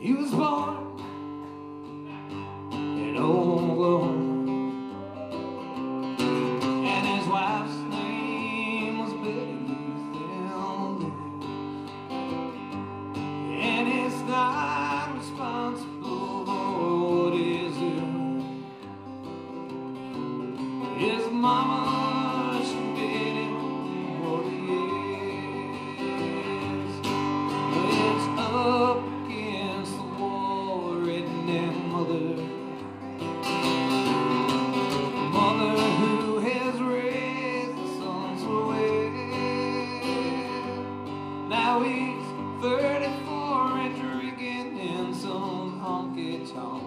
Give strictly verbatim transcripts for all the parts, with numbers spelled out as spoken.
He was born in Oklahoma, and his wife's name was Betty Thel, and it's not responsible for what is doing. His mama, she made him what he is. It's up against the wall, redneck mother, mother who has raised the sons so well. Now he's thirty-four and drinking in some honky-tonk,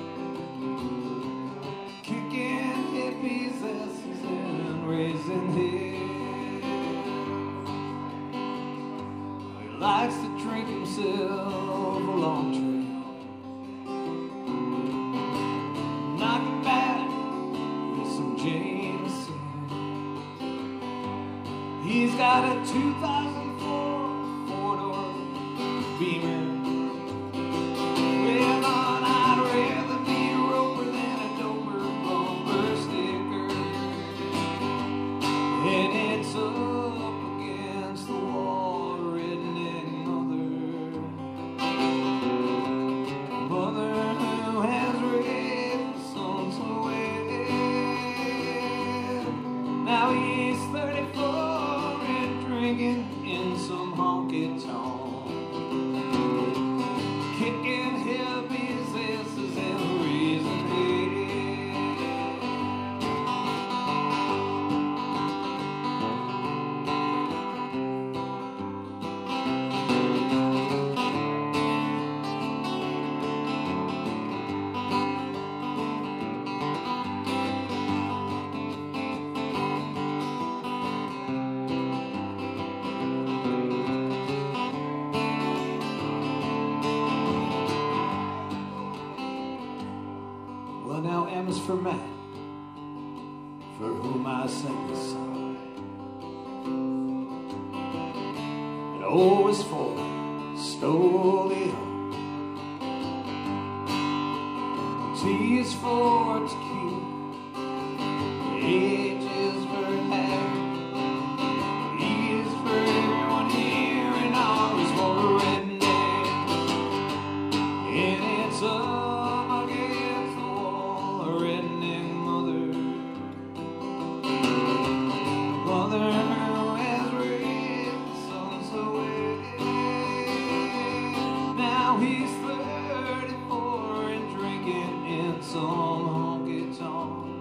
kicking hippies' asses and raising hell. He likes to drink himself a long trail, knock it back with some Jameson. He's got a two thousand four four-door Beamer. Well, I'd rather be a roper than a doper bumper sticker. And it's up against the wall, redneck mother, mother who has raised the sons so well. Now he's thirty-four and drinking in some honky-tonk, kicking hippies' asses and raising hell. Well, now M is for Matt, for whom I sing this song. And O is for Stolio. T is for tequila. H is for happy. E is for everyone here, and R is for a redneck. And it's up against the wall, a redneck mother, mother who has raised the sons so well. Now he's thirty-four and drinking in some honky-tonk,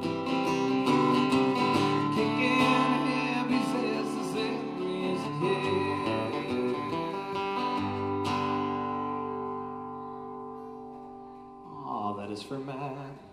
kicking hippies' asses and raising hell. Aw, that is for Matt.